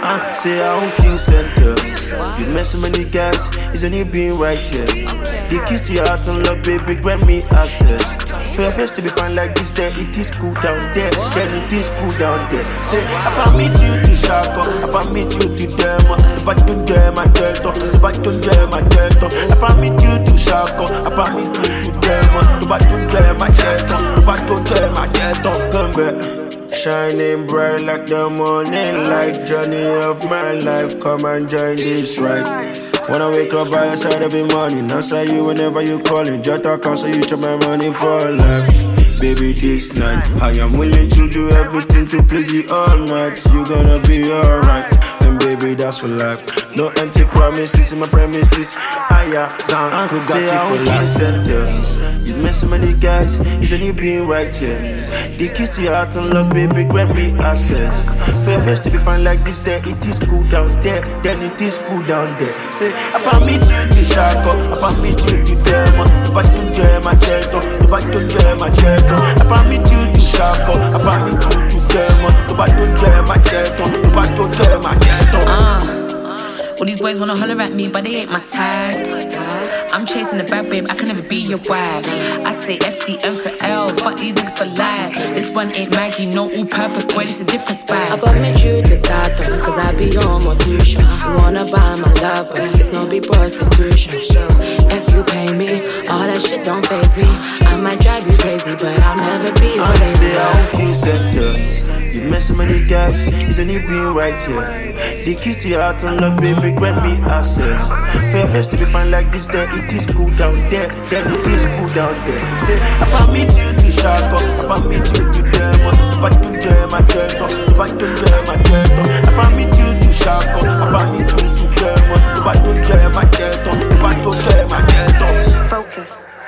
I say I don't king center. You met so many guys, isn't it being right here? The keys to your heart and love, baby, grant me access. For your face to be fine like this, then it is cool down there. Then it is cool down there. Say, I permit you to shako, I permit you to demo. If I don't dare my delta, if I don't dare my delta, I permit you to shako, I permit you to demo. If I don't dare my delta, if I don't dare my delta, come back. Shining bright like the morning light, journey of my life, come and join this ride. When I wake up by your side every morning, answer you whenever you calling. Just talk so you chop my money for life. Baby, this night I am willing to do everything to please you all night. You gonna be alright, and baby, that's for life. No empty promises in my premises. I could got you for life. You met so many guys, isn't it being right here? The keys to your heart and love, baby, grant me access. For your face to be fine like this, then it is cool down there. Then it is cool down there. Say, I permit you to shako, I permit you to demo. If I don't dare my delta, if I don't dare my delta, I permit you to shako, I permit you to demo. If I don't dare my delta, if I don't dare my delta. All these boys wanna holler at me, but they ain't my type. I'm chasing the bad babe, I can never be your wife. I say FDM for L, fuck these niggas for life. This one ain't Maggie, no all-purpose, boy, it's a different spice. I permit you to tattoo, cause I be on my tuition. You wanna buy my love, but it's no be prostitution. If you pay me, all that shit don't faze me. I might drive you crazy, but I'll never be your lady. You met so many guys, isn't it being right here? The keys to your heart and love, baby, grant me access. For your face to be fine like this, then it is cool down there. Then it is cool down there. Say, I permit you to shako, I permit you to demo. If I don't dare my delta, if I don't dare my delta, I permit you to shako, I permit you to demo. If I don't dare my delta, if I don't dare my delta. Focus.